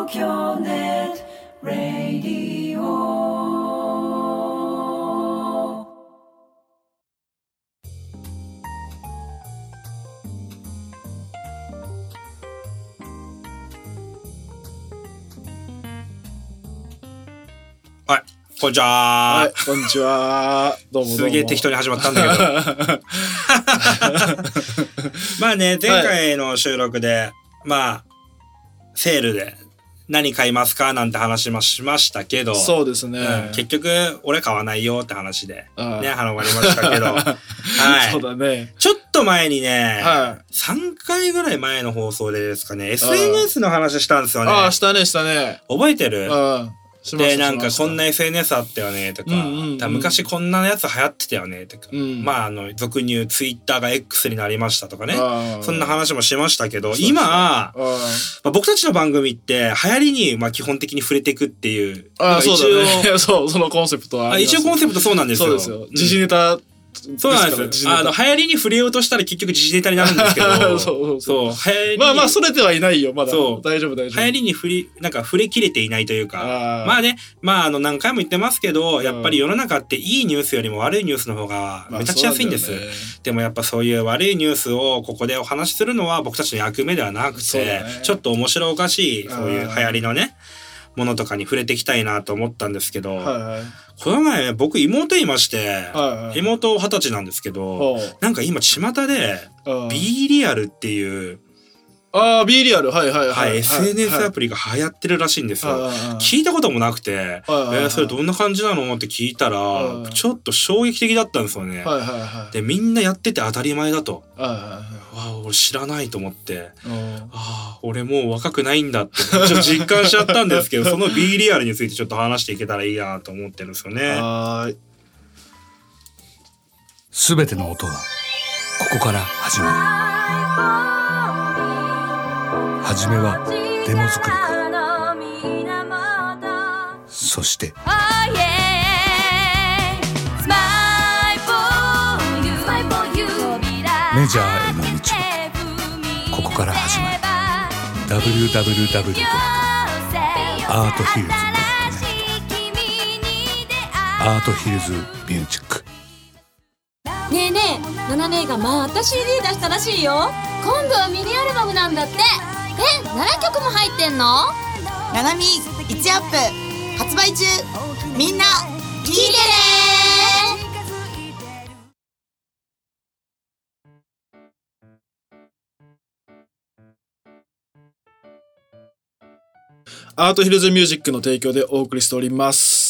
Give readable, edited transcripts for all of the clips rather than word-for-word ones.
京ネットラディオ。 はい、こんにちは。 はい、こんにちは。どうもどうも。 すげえ適当に始まったんだけど。まあね、前回の収録で、まあ、セールで何買いますかなんて話もしましたけど、 そうですね。 結局、俺買わないよって話で、ね、 あ始まりましたけど、はい。 そうだね。 ちょっと前にね、 は 3回ぐらい前の放送でですかね、SNS の話したんですよね。 ああ、したね、したね。 覚えてる？で、なんかこんな SNS あったよねとか、昔こんなやつ流行ってたよねとか、まあ俗に言う Twitter が X になりましたとかね、そんな話もしましたけど、今、まあ、僕たちの番組って流行りにまあ基本的に触れていくっていう、 そうだね。そう、そのコンセプトは一応コンセプトそうなんですよ。 そうですよ。時事ネタ。 そうなんですよ。流行りに触れようとしたら結局時事ネタになるんですけど、そう、流行り。 まあまあ、それではいないよ、まだ。 そう。 大丈夫、大丈夫。 流行りになんか触れきれていないというか、まあね、まあ何回も言ってますけど、やっぱり世の中っていいニュースよりも悪いニュースの方が目立ちやすいんです。でもやっぱそういう悪いニュースをここでお話しするのは僕たちの役目ではなくて、ちょっと面白おかしい、そういう流行りのね、ものとかに触れていきたいなと思ったんですけど、この前僕妹いまして、妹20歳なんですけど、なんか今巷で B リアルっていう、 B リアル、はい、 SNS アプリが流行ってるらしいんですよ。聞いたこともなくて、それどんな感じなのって聞いたら、ちょっと衝撃的だったんですよね。で、みんなやってて当たり前だと。俺知らないと思って、俺もう若くないんだってちょっと実感しちゃったんですけど、その B リアルについてちょっと話していけたらいいなと思ってるんですよね。 すべての音はここから始まる。はじめはデモ作りか、そしてメジャーへの道はここから始まる。 www.arthill.net アートヒルズミュージック。 ねえねえ、ナナ姉がまた CD 出したらしいよ。今度はミニアルバムなんだって。7曲も入ってんの？ ナナミ1アップ発売中。みんな聞いてね。 アートヒルズミュージックの提供でお送りしております。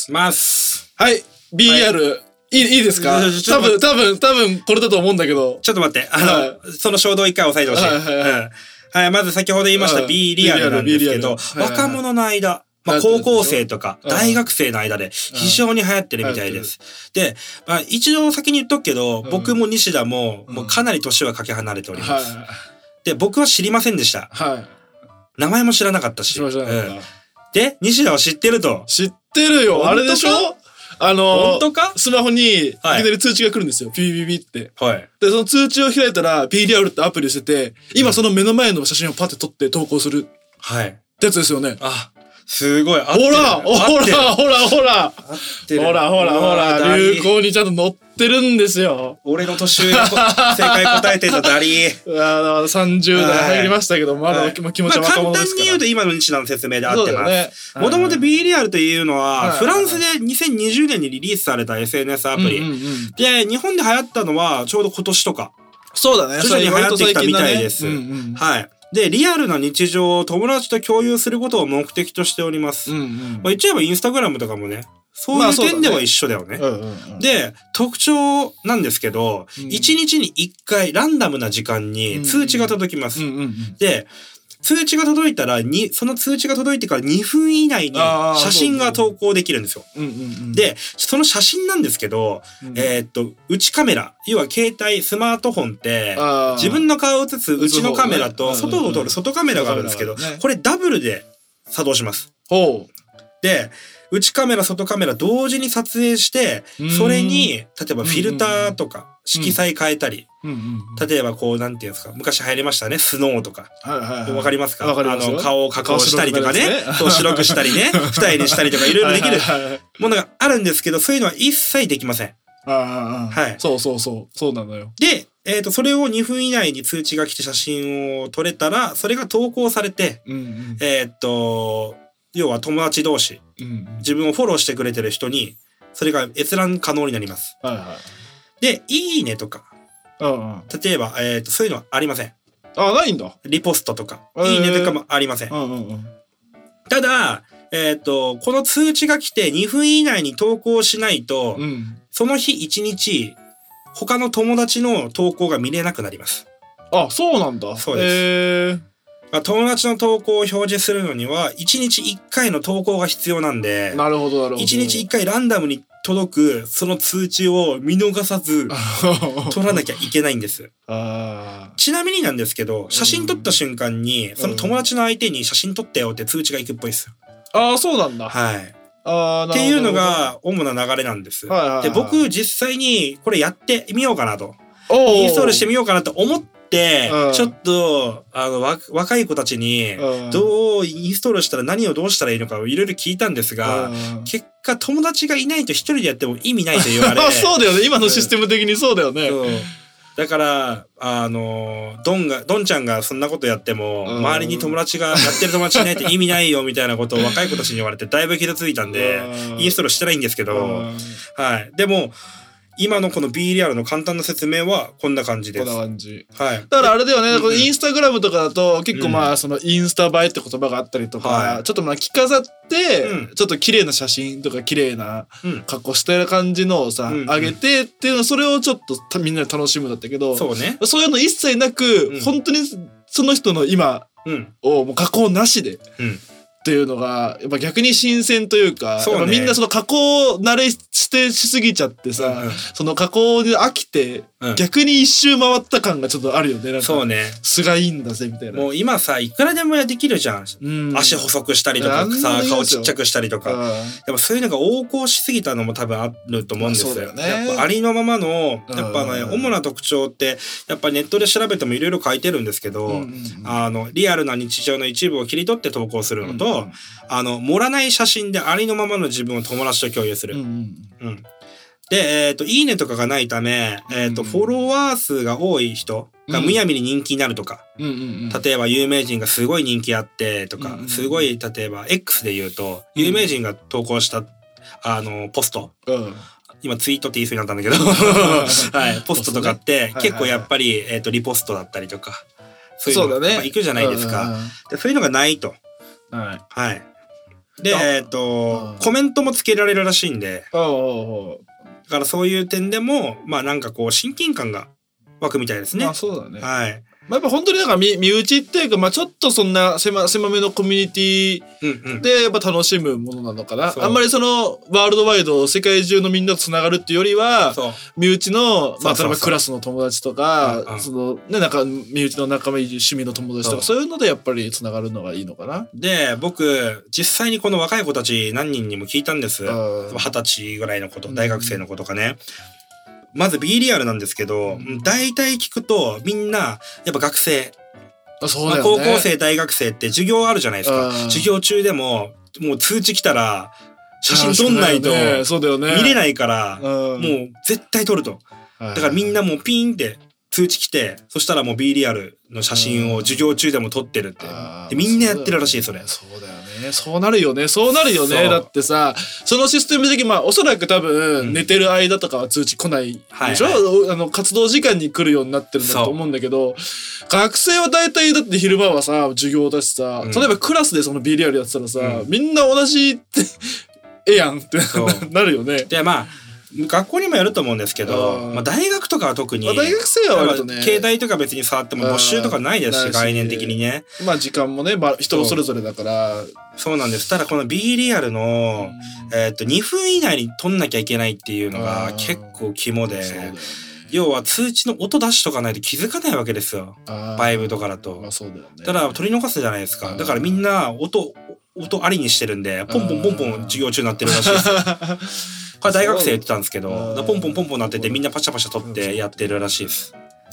はい、BR、いいですか？多分これだと思うんだけど。 ちょっと待って、その衝動一回押さえてほしい。はい、まず先ほど言いました B リアルなんですけど、若者の間、高校生とか大学生の間で非常に流行ってるみたいです。で、一度先に言っとくけど、僕も西田もかなり年はかけ離れております。で、僕は知りませんでした。名前も知らなかったし。で、西田は知ってると。 知ってるよ。あれでしょ？ 本当か？ スマホにいきなり通知が来るんですよ。ピピピって。で、その通知を開いたら B リアルってアプリをしてて、今その目の前の写真をパッて撮って投稿する。ってやつですよね。 すごい。 ほら流行にちゃんと乗ってるんですよ。 俺の年上が正解答えてたダリー。 30代入りましたけど、まだ気持ちは若者ですから。 簡単に言うと今の西田の説明で合ってます。もともと B リアルというのは、フランスで2020年にリリースされた SNS アプリ。で、日本で流行ったのはちょうど今年とか。 そうだね。 徐々に流行ってきたみたいです。はい。で、リアルな日常を友達と共有することを目的としております。言っちゃえばインスタグラムとかもね、そういう点では一緒だよね。で、特徴なんですけど、1日に1回ランダムな時間に通知が届きます。で、通知が届いたら、その通知が届いてから2分以内に写真が投稿できるんですよ。で、その写真なんですけど、内カメラ、要は携帯、スマートフォンって、自分の顔を写す内のカメラと外を撮る外カメラがあるんですけど、これダブルで作動します。で、内カメラ、外カメラ同時に撮影して、それに、例えばフィルターとか色彩変えたり、 例えばこうなんていうんですか、昔流行りましたね、スノーとか。わかりますか？顔を加工したりとかね、そう白くしたりね、二重にしたりとかいろいろできるものがあるんですけど、そういうのは一切できません。はい。 そうなのよ。 で、それを2分以内に通知が来て写真を撮れたら、それが投稿されて、要は友達同士、自分をフォローしてくれてる人に、それが閲覧可能になります。で、いいねとか、例えば、そういうのはありません。 ないんだ。 リポストとか、いいねとかもありません。ただ、この通知が来て2分以内に投稿しないと、その日1日、他の友達の投稿が見れなくなります。 そうなんだ。 そうです。友達の投稿を表示するのには、1日1回の投稿が必要なんで、 なるほど。 1日1回ランダムに届く、その通知を見逃さず、取らなきゃいけないんです。ちなみになんですけど、写真撮った瞬間に、その友達の相手に写真撮ったよって通知が行くっぽいですよ。 そうなんだ。 はい。っていうのが主な流れなんです。で、僕実際にこれやってみようかなと。インストールしてみようかなと思って、ちょっと、若い子たちに、どうインストールしたら何をどうしたらいいのかをいろいろ聞いたんですが、結果友達がいないと一人でやっても意味ないと言われ。 そうだよね。今のシステム的にそうだよね。 だから、ドンちゃんがそんなことやっても、周りに友達が、やってる友達いないって意味ないよみたいなことを若い子たちに言われてだいぶ傷ついたんで、インストールしてないんですけど、はい。でも、今のこの B リアルの簡単な説明はこんな感じです。 こんな感じ。 はい。 だからあれだよね、このインスタグラムとかだと結構そのインスタ映えって言葉があったりとか、ちょっと着飾って、ちょっと綺麗な写真とか綺麗な格好してる感じのをさ、上げてっていうの、それをちょっとみんなで楽しむんだったけど、 そうね。 そういうの一切なく、本当にその人の今をもう加工なしで。っていうのがやっぱ逆に新鮮というか、やっぱみんなその加工慣れしすぎちゃってさ、その加工で飽きて、逆に一周回った感がちょっとあるよね。なんかそうね。 素がいいんだぜみたいな。 もう今さ、いくらでもできるじゃん。足細くしたりとかさ、顔ちっちゃくしたりとか。やっぱそういうのが横行しすぎたのも多分あると思うんですよ。やっぱありのままのやっぱね、主な特徴ってやっぱネットで調べてもいろいろ書いてるんですけど、リアルな日常の一部を切り取って投稿するのと、盛らない写真でありのままの自分を友達と共有する。で、いいねとかがないため、フォロワー数が多い人がむやみに人気になるとか、例えば有名人がすごい人気あってとか、すごい、例えば X で言うと、有名人が投稿した、ポスト。今ツイートって言いそうになったんだけど、はい、ポストとかって結構やっぱり、リポストだったりとか、そういうのが行くじゃないですか。で、そういうのがないと。はい。で、コメントもつけられるらしいんで、だからそういう点でも、なんかこう、親近感が湧くみたいですね。 そうだね。 はい。 やっぱ本当になんか身内っていうか、ちょっとそんな狭めのコミュニティでやっぱ楽しむものなのかな。あんまりそのワールドワイド世界中のみんなとつながるっていうよりは、身内の例えばクラスの友達とか、そのね、なんか身内の仲間いい趣味の友達とか、そういうのでやっぱりつながるのがいいのかな。 で、僕実際にこの若い子たち何人にも聞いたんです。20歳ぐらいの子と大学生の子とかね。まず B リアルなんですけど、大体聞くとみんなやっぱ学生、 そうだよね、 高校生大学生って授業あるじゃないですか。授業中でももう通知来たら写真撮んないと見れないから、もう絶対撮ると。だからみんなもうピーンって通知来て、そしたらもう B リアルの写真を授業中でも撮ってるって。でみんなやってるらしい、それ。 そうだよね。そうなるよね。だってさ、そのシステム的におそらく多分寝てる間とかは通知来ないでしょ。活動時間に来るようになってるんだと思うんだけど、学生は大体だって昼間はさ授業だしさ、例えばクラスでその B リアルやってたらさ、みんな同じってやんってなるよね。 で学校にもやると思うんですけど、大学とかは特に、 大学生は割とね、 携帯とか別に触っても募集とかないですし、概念的にね。 時間もね、人それぞれだから。 そうなんです。ただこの B リアルの、2分以内に撮んなきゃいけないっていうのが結構肝で、要は通知の音出しとかないと気づかないわけですよ。バイブとかだと。ただ取り逃すじゃないですか。だからみんな音ありにしてるんで、ポンポン授業中になってるらしいです。これ大学生言ってたんですけど、ポンポンなっててみんなパシャパシャ撮ってやってるらしいです。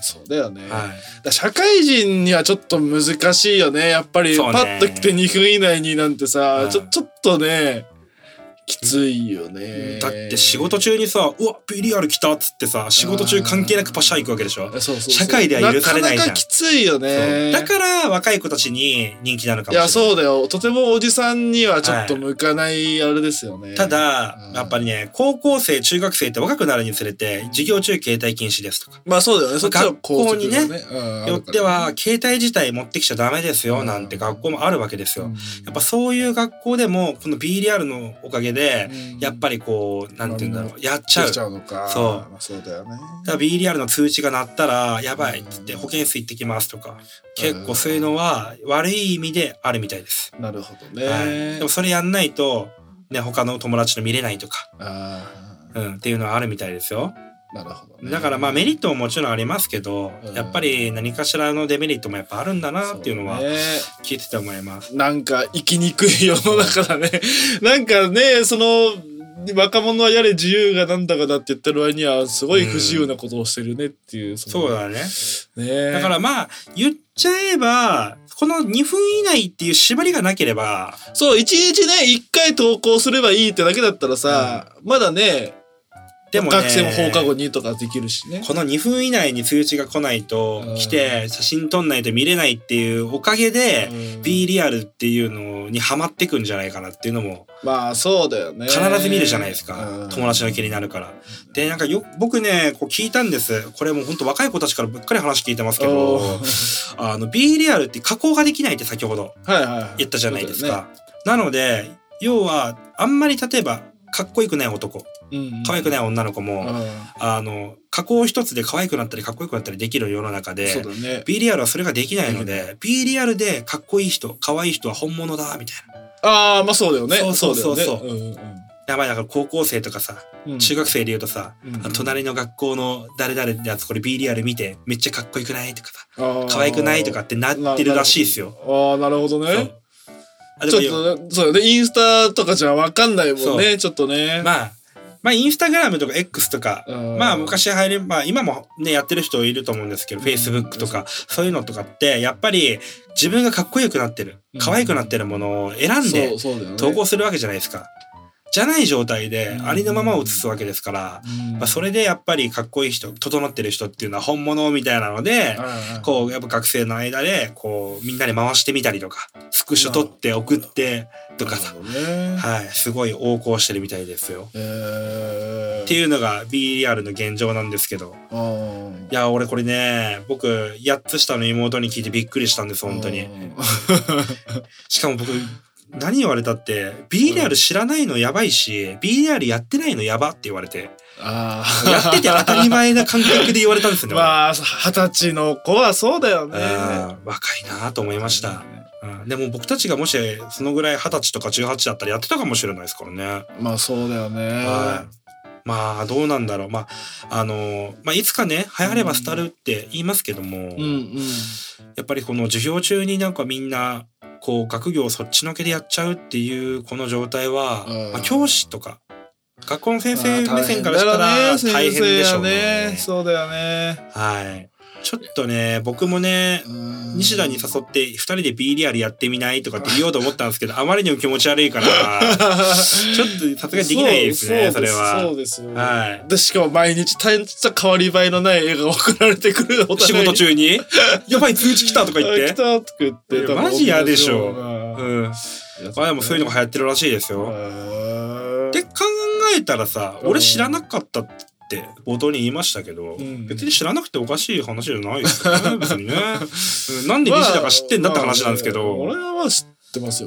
そうだよね、 はい、 だ社会人にはちょっと難しいよねやっぱり、パッと来て2分以内になんてさ、ちょっとねきついよね。 だって仕事中にさ、うわ BDR 来たっつってさ、仕事中関係なくパシャ行くわけでしょ。そう社会では許されないじゃん。 なかなかきついよね。 だから若い子たちに人気なのかもしれない。いやそうだよ。とてもおじさんにはちょっと向かないあれですよね。 はい、ただやっぱりね、高校生中学生って若くなるにつれて授業中携帯禁止ですとか。 まあそうだよね。そっちは学校にね、よっては携帯自体持ってきちゃダメですよなんて学校もあるわけですよ。やっぱそういう学校でもこの BDR のおかげでやっぱりこうなんていうんだろう、やっちゃう。 のか。 そう。 まあ、そうだよね。だから BDR の通知が鳴ったらやばいっつって保健室行ってきますとか、結構そういうのは悪い意味であるみたいです。 なるほどね。 はい、でもそれやんないとね、他の友達の見れないとか、っていうのはあるみたいですよ。 なるほどね。 だからまあメリットももちろんありますけど、やっぱり何かしらのデメリットもやっぱあるんだなっていうのは聞いてて思います。 なんか生きにくい世の中だね。なんかね、その若者はやれ自由がなんだかだって言ってる割にはすごい不自由なことをしてるねっていう。 そうだね。だからまあ言っちゃえばこの2分以内っていう縛りがなければ、 そう1日ね1回投稿すればいいってだけだったらさ、まだね。でもね、学生も放課後にとかできるしね。 この2分以内に通知が来ないと、来て写真撮んないと見れないっていうおかげで B リアルっていうのにハマってくんじゃないかなっていうのも、 まあそうだよね。 必ず見るじゃないですか。友達の気になるから。でなんか僕ねこう聞いたんです。これもう本当若い子たちからばっかり話聞いてますけど、B リアルって加工ができないって先ほど言ったじゃないですか。なので要はあんまり例えばかっこよくない男、可愛くない女の子も、加工一つで可愛くなったりかっこよくなったりできる世の中で、B リアルはそれができないので、B リアルでかっこいい人可愛い人は本物だみたいな。 ああまあそうだよね。 そう。やばい、だから高校生とかさ、中学生で言うとさ、隣の学校の誰々のやつこれ B リアル見てめっちゃかっこよくないとかさ、可愛くないとかってなってるらしいですよ。 ああなるほどね。ちょっとそうね、インスタとかじゃ分かんないもんね。ちょっとね。 まあインスタグラムとか X とか、まあ昔入れば今もねやってる人いると思うんですけど、Facebook とかそういうのとかってやっぱり自分がかっこよくなってる、可愛くなってるものを選んで投稿するわけじゃないですか。じゃない状態でありのままを映すわけですから、それでやっぱりかっこいい人、整ってる人っていうのは本物みたいなので、こうやっぱ学生の間でこうみんなで回してみたりとか、スクショ撮って送ってとかさ、はい、すごい横行してるみたいですよ。っていうのが BDR の現状なんですけど、いや俺これね、僕8つ下の妹に聞いてびっくりしたんです本当に。しかも僕何言われたって BDR 知らないのやばいし、BDR やってないのやばって言われて、やってて当たり前な感覚で言われたんですよね。 まあ20歳の子はそうだよね。 若いなと思いました。でも僕たちがもしそのぐらい20歳とか18だったらやってたかもしれないですからね。 まあそうだよね。 まあどうなんだろう。まあいつかね流行れば廃るって言いますけども、やっぱりこの授業中になんかみんなこう学業をそっちのけでやっちゃうっていうこの状態は、教師とか学校の先生目線からしたら大変でしょうね。 そうだよね。 はい。ちょっとね僕もね西田に誘って2人で B リアルやってみないとかって言おうと思ったんですけど、あまりにも気持ち悪いからちょっとさすがにできないですね。それはそうですよ。はい。でしかも毎日大した変わり映えのない笑顔送られてくる。 仕事中にやばい通知来たとか言って来たとか言ってマジ嫌でしょ。まあでもそういうのが流行ってるらしいですよ。で考えたらさ、俺知らなかったって冒頭に言いましたけど、別に知らなくておかしい話じゃないですよね。別にね。なんで西田が知ってんだって話なんですけど。 俺は知ってますよ。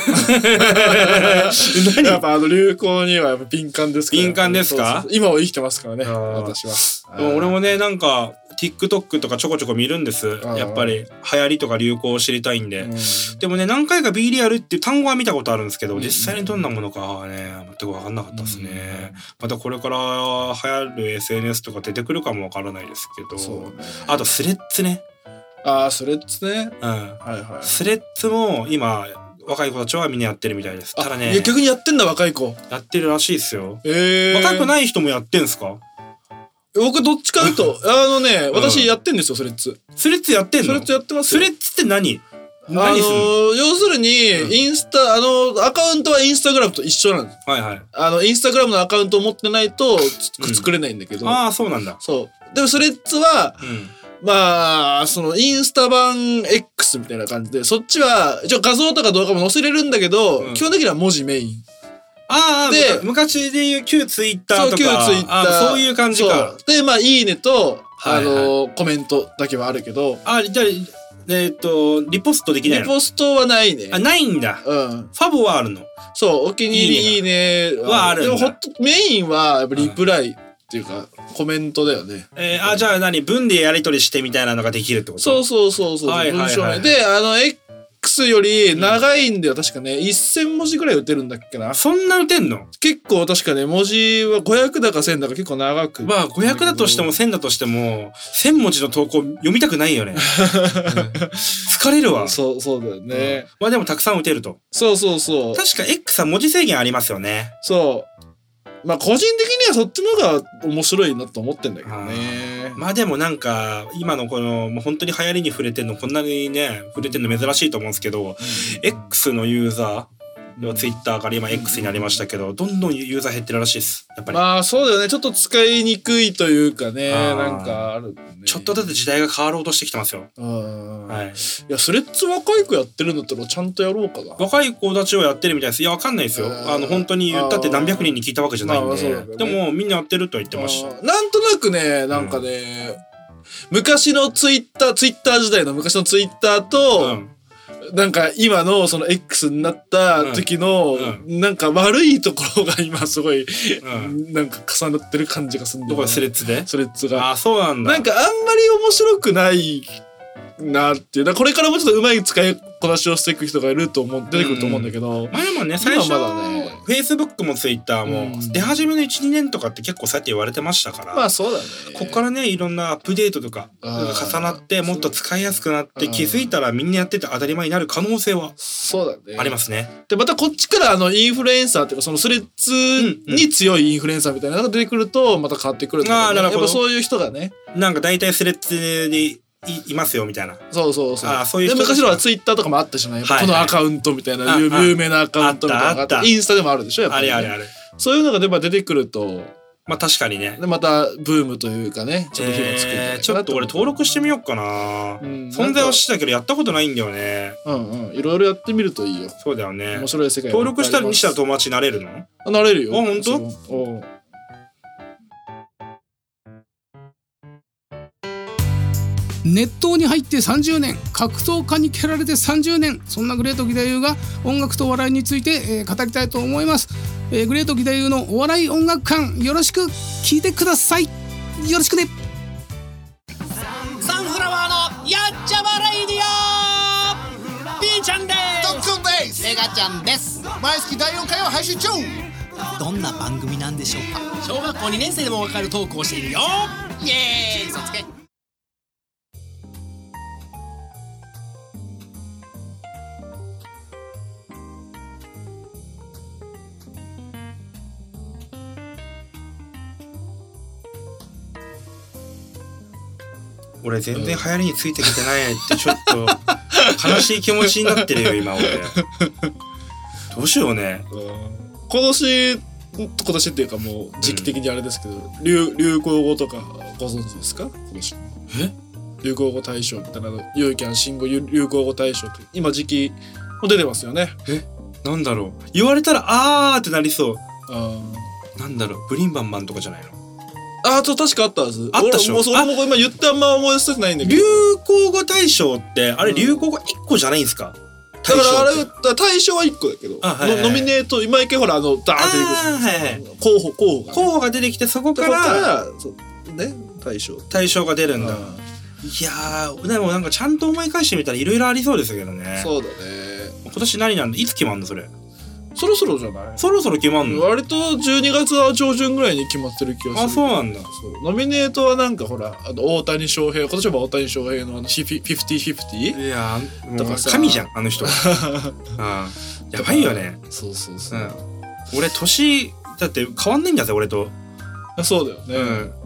やっぱ流行にはやっぱ敏感ですから。 敏感ですか？ 今を生きてますからね。私は。 俺もねなんか。TikTok とかちょこちょこ見るんです。やっぱり流行りとか流行を知りたいんで。でもね何回か B リアルっていう単語は見たことあるんですけど、実際にどんなものかはね全く分かんなかったですね。またこれから流行る SNS とか出てくるかも分からないですけど、あとスレッズね。 スレッズね。 スレッズも今若い子たちはみんなやってるみたいです。ただね逆にやってんだ若い子。 やってるらしいですよ。若くない人もやってんすか？ 僕どっちかというと私やってんですよスレッズ。 スレッズやってんの？ スレッズやってますよ。 スレッズって何するの？ 要するにインスタアカウントはインスタグラムと一緒なんです。 はいはい。 インスタグラムのアカウントを持ってないと作れないんだけど。 ああそうなんだ。 そう。でもスレッズは、まあそのインスタ版 X みたいな感じで、そっちは一応画像とか動画も載せれるんだけど、基本的には文字メイン。 ああ、で昔でいう旧ツイッターとか、 旧ツイッター、 そういう感じか。 でまあいいねとコメントだけはあるけど、 じゃあリポストできないの？ リポストはないね。 ないんだ。ファボはあるの？そう、 お気に入りいいねはあるんだ。 でもメインはやっぱリプライっていうかコメントだよね。 じゃあ文でやり取りしてみたいなのができるってこと？そう。文章名でX より長いんだよ確かね。1000文字ぐらい打てるんだっけな。 そんな打てんの？結構確かね文字は500だか1000だか結構長く。 まあ500だとしても1000だとしても1000文字の投稿読みたくないよね。疲れるわ。 そうだよね。 まあでもたくさん打てると。そう。確か X は文字制限ありますよね。 そう。まあ個人的にはそっちの方が面白いなと思ってんだけどね。 まあでもなんか今のこのもう本当に流行りに触れてんのこんなにね触れてんの珍しいと思うんですけど、X のユーザーツイッターから今 X になりましたけど、どんどんユーザー減ってるらしいです。やっぱりまあそうだよね。ちょっと使いにくいというかね、なんかある、ね、 ちょっとだって時代が変わろうとしてきてますよ。はい。 いやスレッズ若い子やってるんだったらちゃんとやろうかな。 若い子たちをやってるみたいです。いやわかんないですよ。本当に言ったって何百人に聞いたわけじゃないんで、でもみんなやってるとは言ってました。 なんとなくねなんかね、昔のツイッター時代の昔のツイッターと、なんか今のその X になった時のなんか悪いところが今すごいなんか重なってる感じがするんだよね。 どこがスレッズで？ スレッズが。 そうなんだ。 なんかあんまり面白くないなっていう。これからもうちょっとうまい使いこなしをしていく人がいると出てくると思うんだけど。 まあでもね最初は Facebook も Twitter も出始めの 1,2 年とかって結構そうやって言われてましたから。 まあそうだね。 こっからねいろんなアップデートとか重なってもっと使いやすくなって気づいたらみんなやってて当たり前になる可能性はありますね。 でまたこっちからインフルエンサーっていうかそのスレッズに強いインフルエンサーみたいなのが出てくるとまた変わってくるんだけど、ね、やっぱそういう人がねなんか大体スレッズでいますよみたいな。そういう人。 で昔のはツイッターとかもあったしね。このアカウントみたいな有名なアカウントみたいなのがあった。インスタでもあるでしょやっぱり、ね。あれ。そういうのが出てくると。 まあ確かにね。 でまたブームというかね。ちょっと火がつくんだちょっと俺登録してみようかな。存在は知ったけどやったことないんだよね。 いろいろやってみるといいよ。 そうだよね。 面白い世界。 登録したら西田友達になれるの？ なれるよ。 本当？ 熱湯に入って30年、格闘家に蹴られて30年、そんなグレート義太夫が音楽とお笑いについて、語りたいと思います。グレート義太夫のお笑い音楽館、よろしく聞いてください。よろしくね。 サンフラワーのやっちゃまレイディオ、ピーちゃんです。 ドックンです。 メガちゃんです。 毎月第4回を配信中。 どんな番組なんでしょうか。小学校2年生でもわかるトークをしているよ。イエーイ。嘘つけ。 俺全然流行りについてきてないってちょっと悲しい気持ちになってるよ今俺。どうしようね。 今年っていうかもう時期的にあれですけど、流行語とかご存知ですか？今年流行語大賞みたいなユーキャン新語流行語大賞って今時期も出てますよね。 なんだろう。言われたらあーってなりそう。なんだろう。ブリンバンバンとかじゃないの？ 確かあったはず。 あったでしょ。 それも今言ってあんま思い出せないんだけど。 流行語大賞ってあれ流行語1個じゃないんですか？ だからあれ大賞は1個だけど、ノミネート今一回ほらダーンって出てくる候補が出てきてそこからね大賞が出るんだ。いやーでもなんかちゃんと思い返してみたらいろいろありそうですけどね。 そうだね。 今年何なんだ？いつ決まんのそれ？ そろそろじゃない？ そろそろ決まんの？ 割と12月は上旬ぐらいに決まってる気がする。 そうなんだ。 ノミネートはなんかほら大谷翔平、今年は大谷翔平の50-50？ いやもう神じゃんあの人。やばいよね。 そう、 俺年だって変わんないんだぜ俺と。 そうだよね。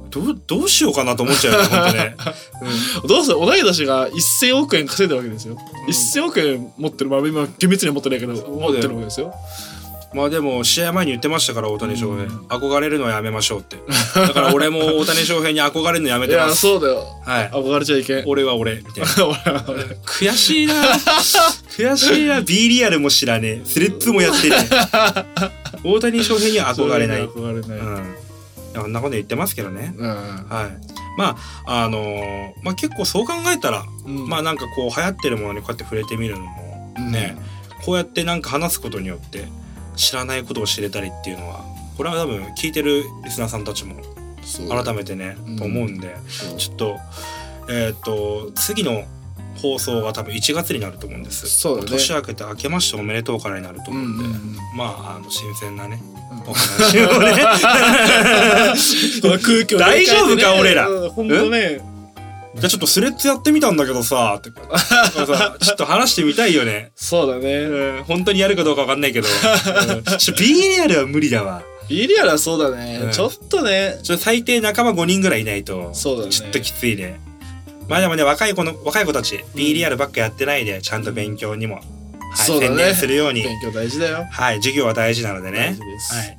どうしようかなと思っちゃうよね本当ね、 どうせ同い年が1000億円稼いでるわけですよ、1000億円持ってる、まあ今厳密には持ってないけど持ってるわけですよ。 まあでも試合前に言ってましたから大谷翔平、憧れるのはやめましょうってだから俺も大谷翔平に憧れるのやめてます。 いやそうだよ、 はい、 憧れちゃいけん。 俺は俺みたいな悔しいな悔しいな。 B リアルも知らねえ、スレッズもやってねえ大谷翔平には憧れない、 憧れない、 こんなこと言ってますけどね、はい。まあまあ結構そう考えたら、まあなんかこう流行ってるものにこうやって触れてみるのもね、こうやってなんか話すことによって知らないことを知れたりっていうのは、これは多分聞いてるリスナーさんたちも改めてねと思うんで、ちょっと次の放送が多分1月になると思うんです。 そうだね、 年明けて明けましておめでとうからになると思うんで、まあ新鮮なねお話をね空気を大丈夫か俺ら、 本当ね。 じゃあちょっとスレッズやってみたんだけどさってちょっと話してみたいよね。 そうだね、 本当にやるかどうか分かんないけどB リアルは無理だわ。 B リアルはそうだね、ちょっとね、 最低仲間5人ぐらいいないとちょっときついね。まあでもね、若い子たち B リアルばっかやってないでちゃんと勉強にも、専念するように。 勉強大事だよ。 はい、授業は大事なのでね。 大事です。 はい。